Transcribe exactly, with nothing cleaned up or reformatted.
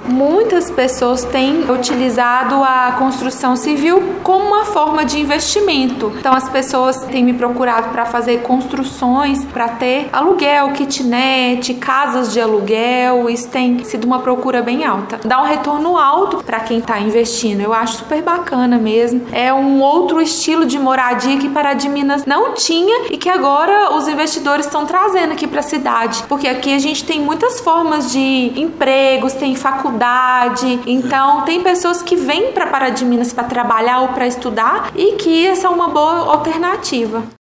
muitas pessoas têm utilizado a construção civil como uma forma de investimento. Então as pessoas têm me procurado para fazer construções, para ter aluguel, kitnet, casas de aluguel. Isso tem sido uma procura bem alta. Dá um retorno alto para quem está investindo. Eu acho super bacana mesmo. É um outro estilo de moradia que Pará de Minas não tinha e que agora os investidores estão trazendo aqui para a cidade. Porque aqui a gente tem muitas formas de empregos, tem faculdade. Então tem pessoas que vêm para Pará de Minas para trabalhar ou para estudar e que essa é uma boa alternativa.